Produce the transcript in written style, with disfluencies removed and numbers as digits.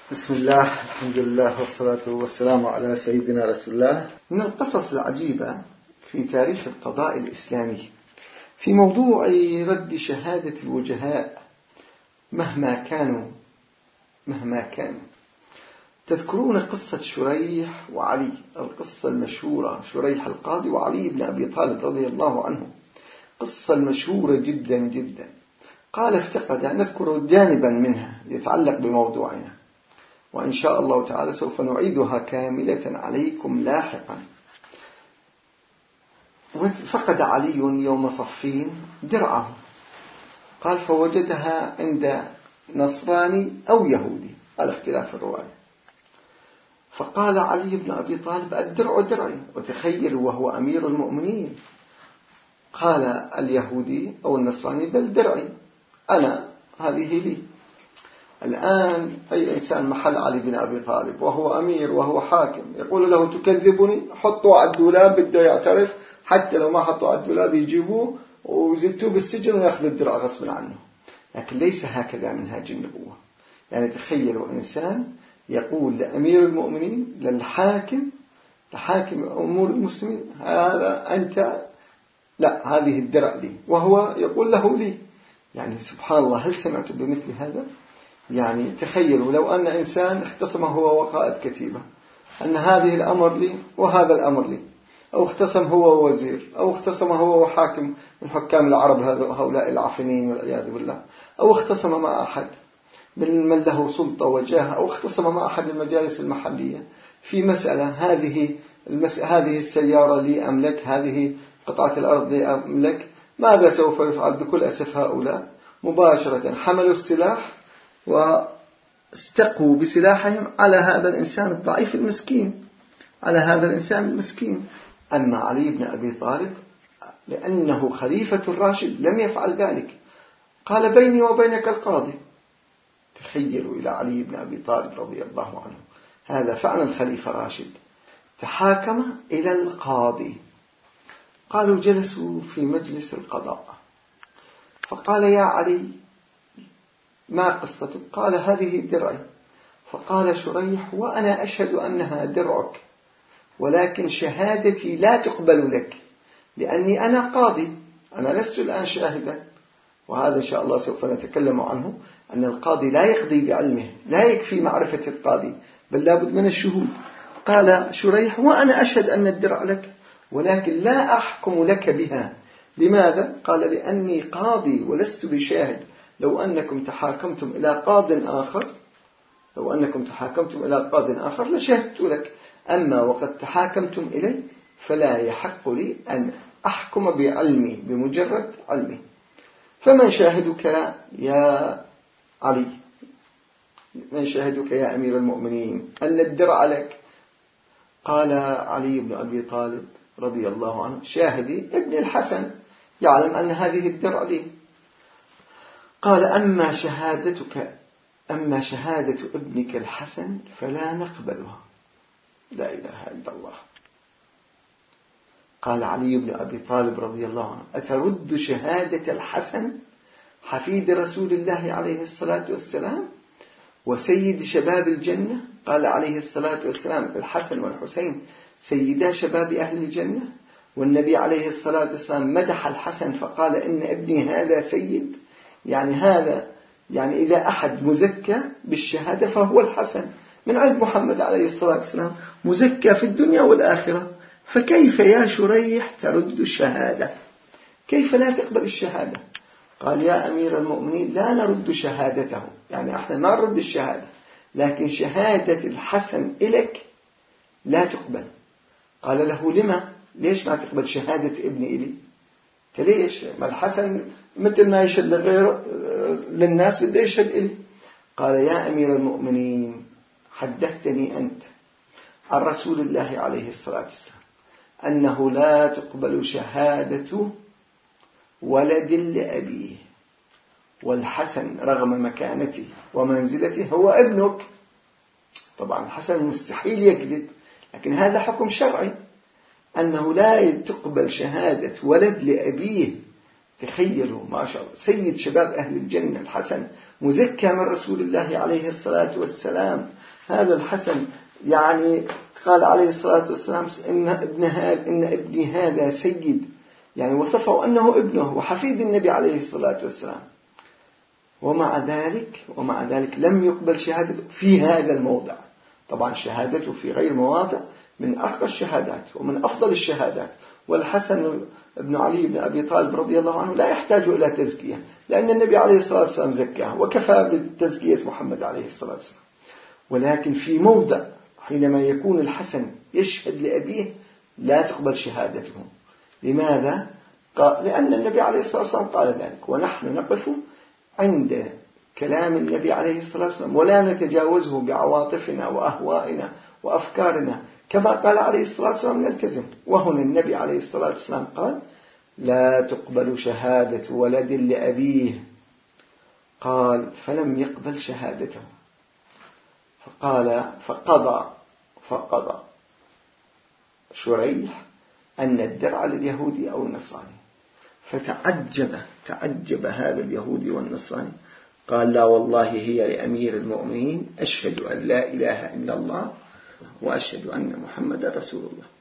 بسم الله، الحمد لله، والصلاة والسلام على سيدنا رسول الله. من القصص العجيبة في تاريخ القضاء الإسلامي في موضوع رد شهادة الوجهاء مهما كانوا. تذكرون قصة شريح وعلي، القصة المشهورة، شريح القاضي وعلي بن أبي طالب رضي الله عنه، قصة المشهورة جدا جدا. قال افتقد، نذكر جانبا منها يتعلق بموضوعنا، وإن شاء الله تعالى سوف نعيدها كاملة عليكم لاحقا. فقد علي يوم صفين درعه، قال فوجدها عند نصراني أو يهودي على اختلاف الرواية. فقال علي بن أبي طالب الدرع درعي، وتخيلوا وهو أمير المؤمنين. قال اليهودي أو النصراني بل درعي، أنا هذه لي. الآن أي إنسان محل علي بن أبي طالب وهو أمير وهو حاكم يقول له تكذبني، حطوا على الدولاب، بده يعترف، حتى لو ما حطوا على الدولاب يجيبوه ويزتوه بالسجن ويأخذ الدرع غصبا عنه. لكن ليس هكذا منهاج النبوة. يعني تخيلوا إنسان يقول لأمير المؤمنين، للحاكم، لحاكم أمور المسلمين، هذا أنت، لا هذه الدرع لي، وهو يقول له لي. يعني سبحان الله، هل سمعت بمثل هذا؟ يعني تخيلوا لو أن إنسان اختصم هو وقائد كتيبة أن هذه الأمر لي وهذا الأمر لي، أو اختصم هو ووزير، أو اختصم هو وحاكم من حكام العرب هؤلاء العافنين والعياذ بالله، أو اختصم مع أحد من له سلطة وجاه، أو اختصم مع أحد المجالس المحلية في مسألة، هذه السيارة لي أم لك، هذه قطعة الأرض لي أم لك. ماذا سوف يفعل بكل أسف هؤلاء؟ مباشرة حملوا السلاح واستقوا بسلاحهم على هذا الإنسان الضعيف المسكين، على هذا الإنسان المسكين. أما علي بن أبي طالب لأنه خليفة الراشد لم يفعل ذلك، قال بيني وبينك القاضي. تخيلوا إلى علي بن أبي طالب رضي الله عنه، هذا فعلا خليفة راشد، تحاكم إلى القاضي. قالوا جلسوا في مجلس القضاء، فقال يا علي ما قصتك؟ قال هذه درعي. فقال شريح وأنا أشهد أنها درعك، ولكن شهادتي لا تقبل لك لأني أنا قاضي، أنا لست الآن شاهدا. وهذا إن شاء الله سوف نتكلم عنه، أن القاضي لا يقضي بعلمه، لا يكفي معرفة القاضي، بل لابد من الشهود. قال شريح وأنا أشهد أن الدرع لك، ولكن لا أحكم لك بها. لماذا؟ قال لأني قاضي ولست بشاهد. لو أنكم تحاكمتم إلى قاض آخر لشهدت لك، أما وقد تحاكمتم إلي فلا يحق لي أن أحكم بعلمي، بمجرد علمي. فمن شاهدك يا علي؟ من شاهدك يا أمير المؤمنين أن الدرع لك؟ قال علي بن أبي طالب رضي الله عنه شاهدي ابن الحسن يعلم أن هذه الدرع لي. قال أما شهادة ابنك الحسن فلا نقبلها. لا إله إلا الله. قال علي بن أبي طالب رضي الله عنه أترد شهادة الحسن حفيد رسول الله عليه الصلاة والسلام وسيد شباب الجنة؟ قال عليه الصلاة والسلام الحسن والحسين سيدا شباب أهل الجنة، والنبي عليه الصلاة والسلام مدح الحسن فقال إن ابني هذا سيد. يعني إذا أحد مزكى بالشهادة فهو الحسن من عند محمد عليه الصلاة والسلام، مزكى في الدنيا والآخرة. فكيف يا شريح ترد الشهادة؟ كيف لا تقبل الشهادة؟ قال يا أمير المؤمنين لا نرد شهادته، يعني احنا ما نرد الشهادة، لكن شهادة الحسن إليك لا تقبل. قال له لما؟ ليش ما تقبل شهادة ابني إلي؟ ليش؟ ما الحسن مثل ما يشهد لغيره للناس بده يشهد إلي. قال يا أمير المؤمنين حدثتني أنت عن رسول الله عليه الصلاة والسلام أنه لا تقبل شهادة ولد لأبيه، والحسن رغم مكانته ومنزلته هو ابنك. طبعا الحسن مستحيل يكذب، لكن هذا حكم شرعي أنه لا تقبل شهادة ولد لأبيه تخيلوا ما شاء الله، سيد شباب أهل الجنة الحسن مزكى من رسول الله عليه الصلاة والسلام. هذا الحسن يعني قال عليه الصلاة والسلام إن ابني هذا سيد، يعني وصفه أنه ابنه وحفيد النبي عليه الصلاة والسلام. ومع ذلك لم يقبل شهادته في هذا الموضع. طبعا شهادته في غير مواضع من أرقى الشهادات ومن أفضل الشهادات. والحسن بن علي بن أبي طالب رضي الله عنه لا يحتاج إلى تزكية، لأن النبي عليه الصلاة والسلام زكاه وكفى بتزكية محمد عليه الصلاة والسلام. ولكن في موضع حينما يكون الحسن يشهد لأبيه لا تقبل شهادته. لماذا؟ لأن النبي عليه الصلاة والسلام قال ذلك، ونحن نقف عند كلام النبي عليه الصلاة والسلام ولا نتجاوزه بعواطفنا وأهوائنا وأفكارنا، كما قال عليه الصلاة والسلام نلتزم. وهنا النبي عليه الصلاة والسلام قال لا تقبل شهادة ولد لأبيه. قال فلم يقبل شهادته، فقضى شريح أن الدرع لليهودي أو النصراني. فتعجب هذا اليهودي والنصراني، قال لا والله هي لأمير المؤمنين، أشهد أن لا إله إلا الله وأشهد أن محمد رسول الله.